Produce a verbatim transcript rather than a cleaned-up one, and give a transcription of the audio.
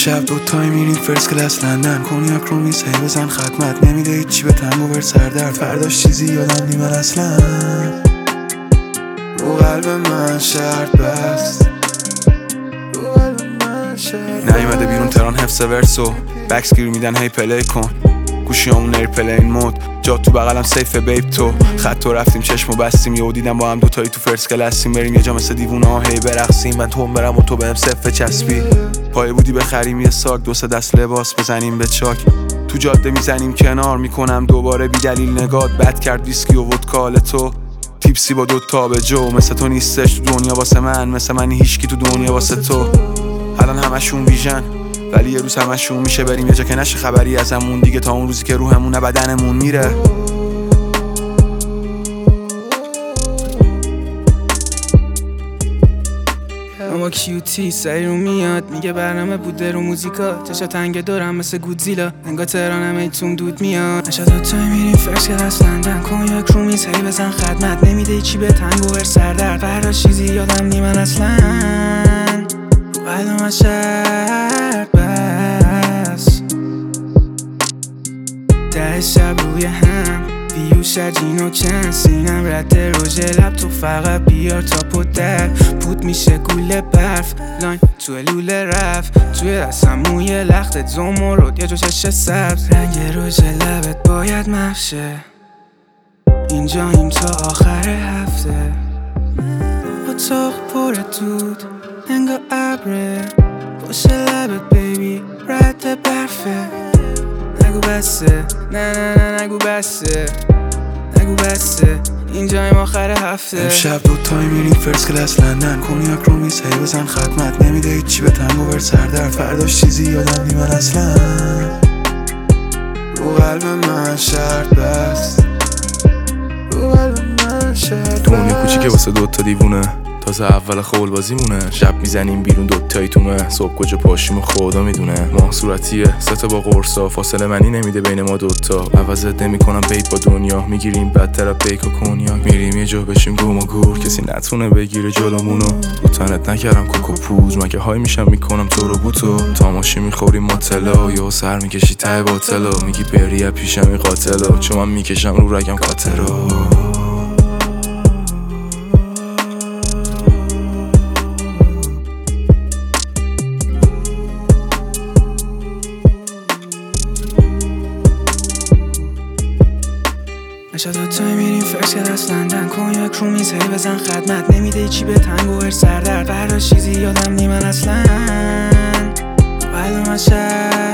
امشب دوتایی میریم فرست کلاس لندن، کنیاک رو میسه بزن خدمت، نمیده هیچی به تنگو بر سردرد، فرداش چیزی یادم نیمن اصلا، رو قلب من شرط بست، رو قلب من شرط نیومده بیرون تران حفظ ورسو، بکس گیر میدن هی پلی کن، گوشی همون ایر پلین مود، جا تو بغلم سیف بیب تو، خط تو رفتیم چشمو بستیم، یهو دیدم با هم دوتایی تو فرست کلاسیم، بریم یه جا مثل دیوونه ها هی برقصیم، من تو برم و تو بهم صفه چسبی، پایه بودی بخریم یه ساک، دو سه دست لباس بزنیم به چاک، تو جاده میزنیم کنار، میکنم دوباره بی دلیل نگات، بد کرد ویسکی و ودکال تو، تیپسی با دوتا به جو، مثل تو نیستش تو دنیا واسه من، مثل من هیچکی تو دنیا واسه تو، الان همشون ویژن ولی یه روز همشون میشه، بریم یه جا که نشه خبری ازمون دیگه، تا اون روزی که روحمون نه بدنمون میره. اما کیوتی سری رو میاد، میگه برنامه بوده رو موزیکا، چشا تنگ دارم مثل گودزیلا، انگا تهرانم ایتون دود میاد، نشا دوتایی میریم فرست کلاس لندن، کنیاک رو میز هی بزن خدمت، نمیده چی به تنگو بر سردرد، فردا چیزی یادم نیمن اصلا، رو قلب من شرط بس، ده شب روی هم بیو شجین و کن، سینم رد روژ لب، تو فقط بیار تا پدر پود میشه گوله برف، لاین تو لوله رفت توی رسم موی لختت زمرد یه جو چش سبز، رنگ روژ لبت باید مفشه، اینجاییم تا آخر هفته، اتاق پر دود انگا ابره، پشت لبت بیبی رد برفه، نگو بسه نه نه نه نگو بسه، نگو بسه اینجایم آخر هفته، امشب دوتایی میریم فرست کلاس لندن، کنیاک رو میز هی بزن خدمت، نمیده هیچی به تنگو بر سردرد، فرداش چیزی یادم نیمن اصلا، رو قلب من شرط بست، رو قلب من شرط دنیا کوچیکه واسه دوتا دیوونه، تازه اول خول بازی مونه، شب میزنیم بیرون دوتاییتونه، صبح کجا پاشیم و خدا میدونه، ماه صورتیه ستا با قرصا، فاصله منی نمیده بین ما دوتا، عوضت نمی کنم بیت با دنیا، میگیریم بدتر از بیک و کنیاک، میریم یه جا بشیم گم و گور، کسی نتونه بگیره جلومونو، رو تنت نکردم کوکو پوز، مگه های میشم میکنم تو رو بوتو، تاماشی میخوریم ماتلا، یا سر میکشی ته باطلا، میگی بریه پیشم این قاتلا، چون من میکشم رو رگم کاترا. نشا دوتایی میریم فرست کلاس لندن، کنیاک رو میز هی بزن خدمت، نمیده چی به تنگو بر سردرد، فردا چیزی یادم نیمن اصلا، رو قلب من شرط